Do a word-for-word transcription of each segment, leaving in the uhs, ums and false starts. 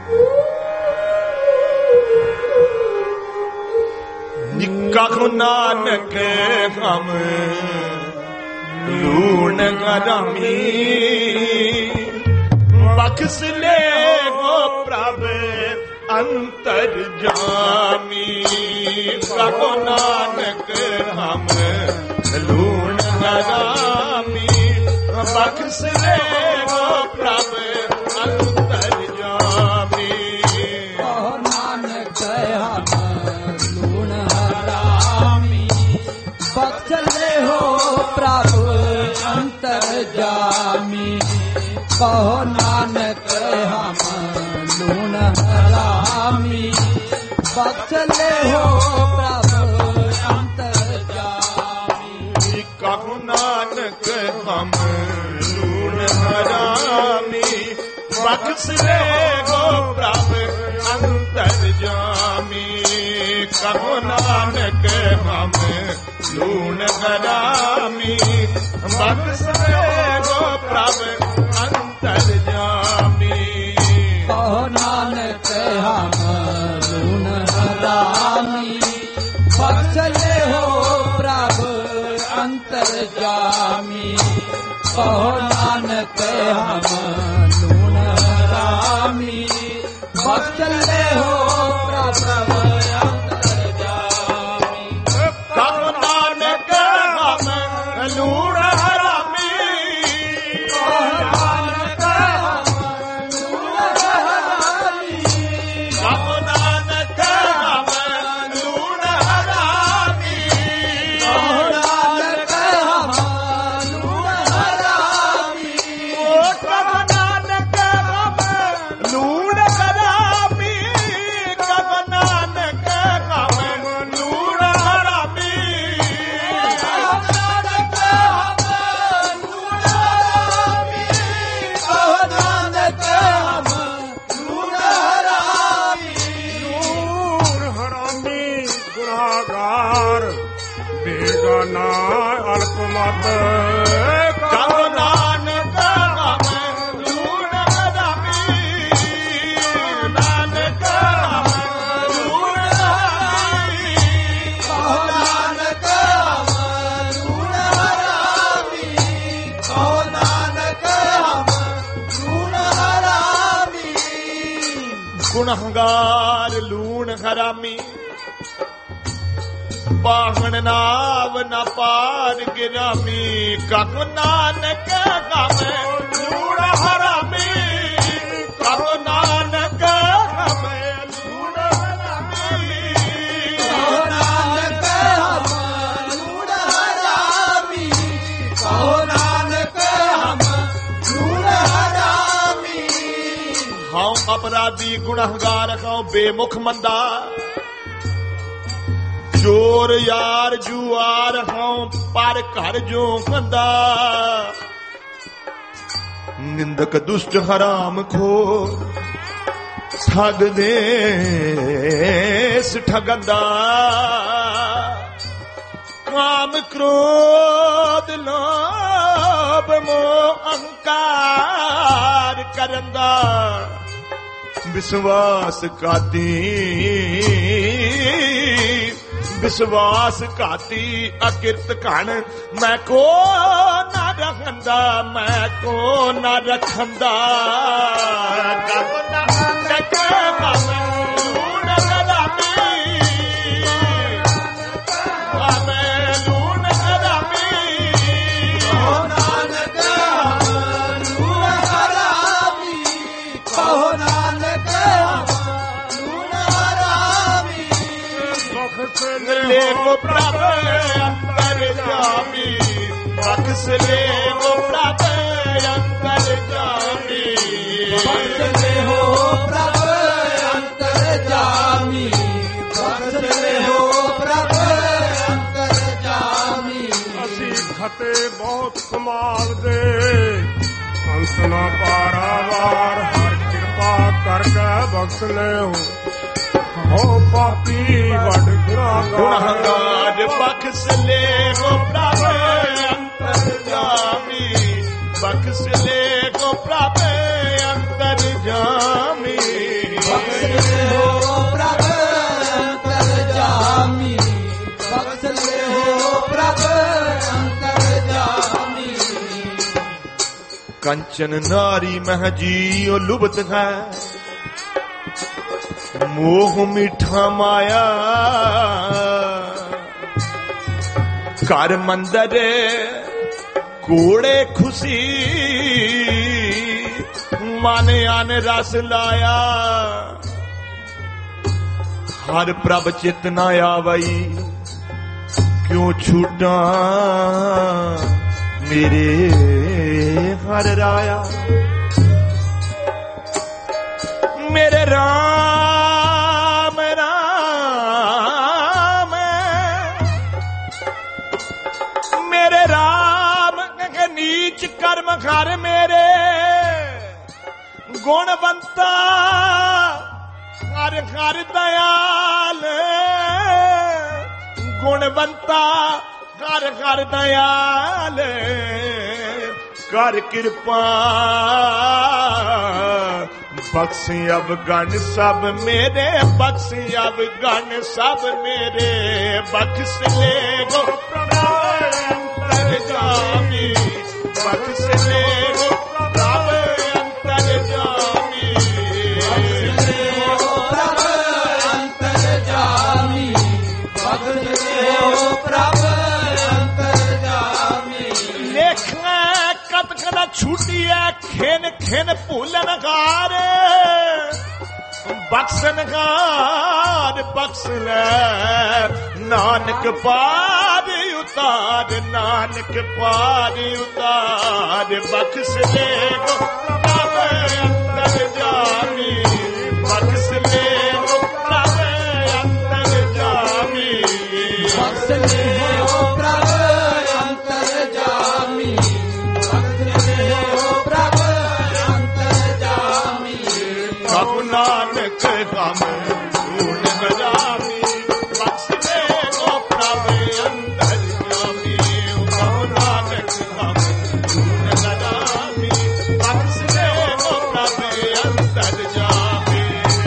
कख नानक हम लूण हरामी बख्श ले गो प्रभ अंतर जामी कख नानक हम लूण हरामी बख्श ले गो प्रभ अंतर जामी कहो नानक हम लूण हरामी बख्श ले हो प्रभु अंतर जामी कहो नानक हम लूण हरामी बख्श ले हो प्रभु अंतर जामी कहो नानक हम लूण हरामी बख्श ले गो प्रभ अंतर जामी कहो नानक हम लूण हरामी बख्श ले गो प्रभ अंतर जामी कहो नानक हम लूण हरामी बख्श ले हो प्रभु अंतर जामी कहो नानक हम लूण हरामी बख्श ले हो प्रभु अंतर जामी कहो नानक हम लूण हरामी कहो नानक हम लूण हरामी कहो नानक हम लूण हरामी कहो नानक हम लूण हरामी कहो नानक हम लूण हरामी कहो नानक हम लूण हरामी कहो नानक हम लूण हरामी लूण हरामी गुनाहगार बेगाना अल्पमत कहो नानक हम लूण हरामी नानक हम लूण हरामी कहो नानक हम लूण हरामी कहो नानक हम लूण हरामी गुनहगार लूण हरामी बाहन नाव न पार गिरामी कहो नानक हम लूण हरामी कहो नानक हम लूण हरामी कहो नानक हम लूण हरामी कहो नानक हम लूण हरामी हाँ अपराधी गुनहगार हाँ बेमुख मंदा चोर यार जुआर हाँ पर घर जो कंदा निंदक दुष्ट हराम खोर ठग देश ठगंदा काम क्रोध लोभ मोह अहंकार करंदा विश्वास काती विश्वास काती अकिरत कण मैं को ना रखंदा मैं को ना रखंदा कहो नानक हम लूण हरामी हम लूण हरामी कहो नानक हम लूण हरामी कहो नानक हम लूण हरामी बख्श ले गो प्रभ अंतर जामी बख्श ले गो प्रभ अंतर जामी बख्श ले हो प्रभु अंतर जामी बख्श ले हो प्रभु अंतर जामी ਅਸੀਂ ਖਤੇ ਬਹੁਤ ਕਮਾਲ ਦੇ ਅੰਤ ਨਾ ਪਾਰਾਵਾਰ ਹਰ ਕਿਰਪਾ ਕਰਕੇ ਬਖਸ਼ ਲਿਓ ਹੋ ਪਾਪੀ ਵੱਡ ਗੁਨਾਹਗਾਰ गुनहगार बख्श ले गो प्रभ अंतर जामी बख्श ले गो प्रभ अंतर जामी कंचन नारी मह जियो लुभत है, मोह मीठा माया कर मंदर कोड़े खुशी, मन अन रस लाया हर प्रभ चित न आवई, क्यों छूटा मेरे हर राया। मेरे राम राम मेरे राम के नीच कर्म घर मेरे, गुणवंता हर हर दयाल, गुणवंता हर हर दयाल, कर कृपा बख्शी अब गण सब मेरे, बख्शी अब गण सब मेरे, बख्श ले गो प्रभु अंतर्यामी, बख्श ले गो प्रभु अंतर्यामी, बख्श ले गो प्रभु अंतर्यामी, बख्श ले गो प्रभु अंतर्यामी। लेखना कत कदा छूटिया खेन खेन भूलन गार, बख्शन गार बख्श ले नानक पार उतार, नानक पार उतार, बख्श ले गो प्रभु अंतर्यामी, बख्श ले गो प्रभु अंतर्यामी, बख्श ले गो प्रभु अंतर्यामी, बख्श ले गो प्रभु अंतर्यामी। प्रभु नानक हम ढूंढ गजामी, बख्श ले गो प्रभु अंतर्यामी, प्रभु नानक हम ढूंढ गजामी, बख्श ले गो प्रभु अंतर्यामी,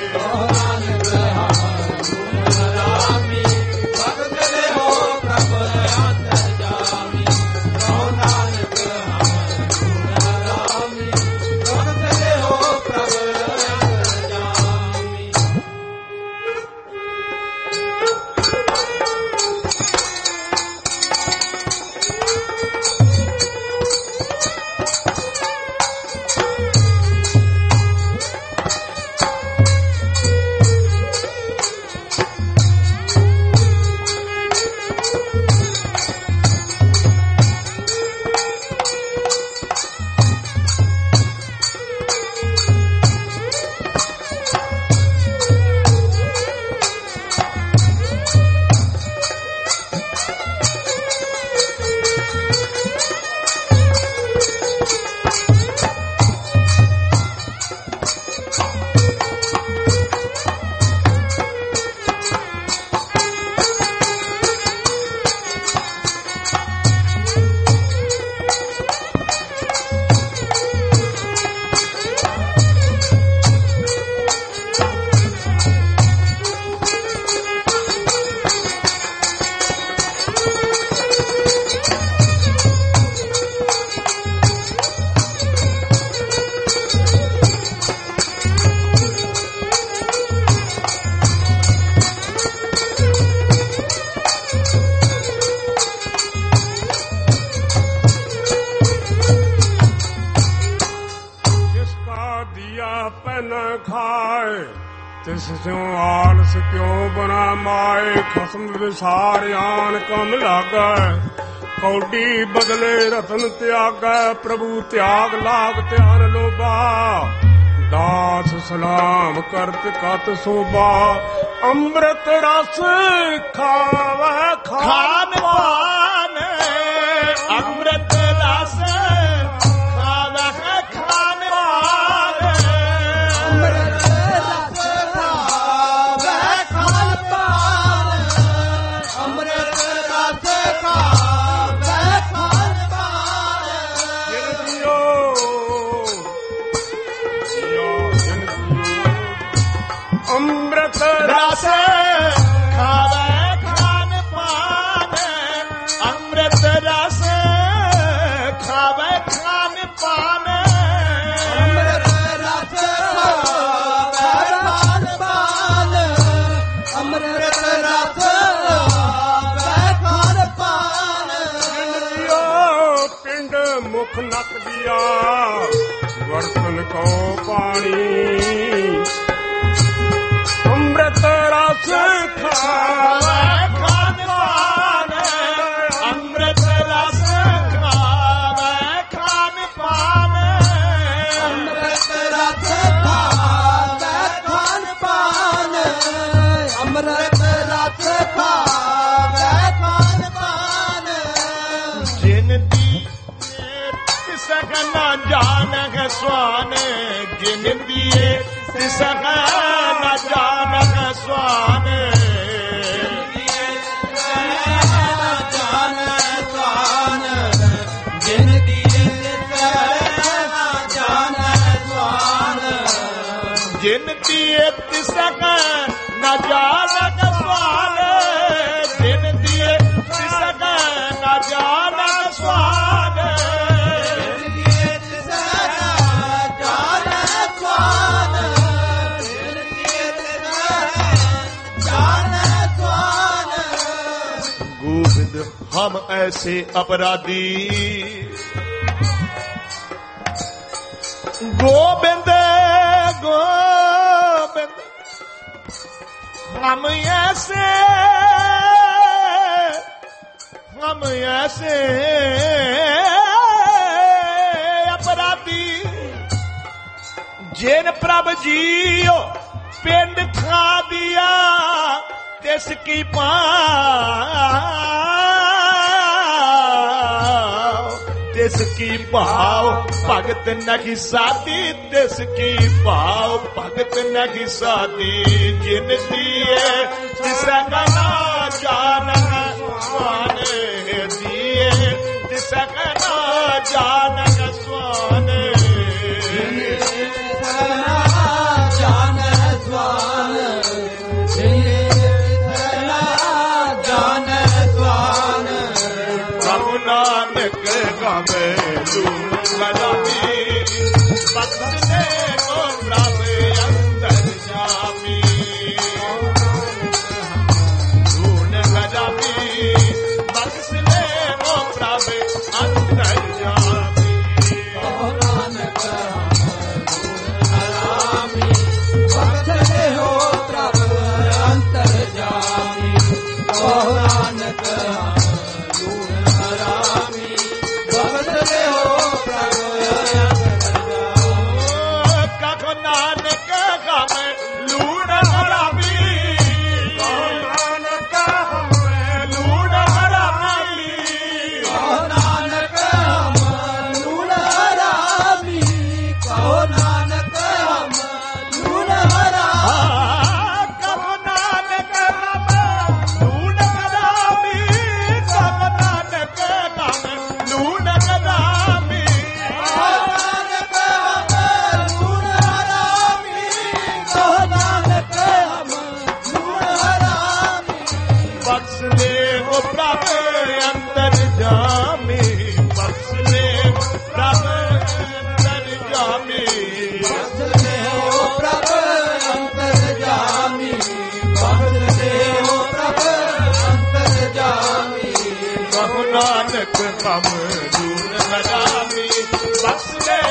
अंतर्यामी, बख्श ले गो प्रभु अंतर्यामी, प्रभु नानक अंतर्यामी, बख्श ले गो प्रभु अंतर्यामी। तिसो आलस क्यों बना माए, खसम विसार आन कम लागै, कौडी बदले रतन त्यागै, प्रभु त्याग लाग त्यान लोबा, दास सलाम करत कत शोभा, अमृत रस खावै खान पान, अमृत रस खावै खान पान, अमृत रस खावै खान पान, अमृत रस खावै खान पान। जियो जियो अमृत रस खावै खान पान, अमृत रस खावै खान पान, ਪਿਆ ਵਰਤਨ ਕੋ ਪਾਣੀ ਅੰਮ੍ਰਿਤ ਰਸ ਖਾਵੇ ਖਾਨ ਪਾਨ ਅੰਮ੍ਰਿਤ ਰਸ ਖਾਵੇ ਖਾਨ ਪਾਨ ਅੰਮ੍ਰਿਤ ਰਸ ਖਾਵੇ ਖਾਨ ਪਾਨ ਅੰਮ੍ਰਿਤ ਰਸ ਖਾਵੇ ਖਾਨ ਪਾਨ ਜਿਨ ਦੀ ਤਿਸਕ ਨਾ ਜਾਣੈ ਸਵਾਨ ਜਿਨ ਦੀਏ ਤਿਸਕ ਨਾ ਜਾਣੈ ਸਵਾਨ ਜਿਨ ਦੀਏ ਤਿਸਕ ਨਾ ਜਾਣੈ ਸਵਾਨ ਜਿਨ ਦੀਏ ਤਿਸਕ ਨਾ ਜਾਣੈ ਸਵਾਨ गोविंद हम ऐसे अपराधी गोविंद गोविंद हम ऐसे हम ऐसे अपराधी जिन प्रभ जियो पिंड खा दिया तिसकी पाव तिसकी भाव भगत नहीं साधी तिसकी भाव भगत नहीं साधी जिन दिए तिसक ना जानक स्वान दिए तिसक ना जानक स्वान नानक गावे लून लगावी बख्शे को प्रभ अंतर जामी लून लगावी बख्शे को प्रभ अंतर जामी नानक हरामी बख्शे हो प्रभ अंतर जामी नानक नानक हम लून लगावी बख्शे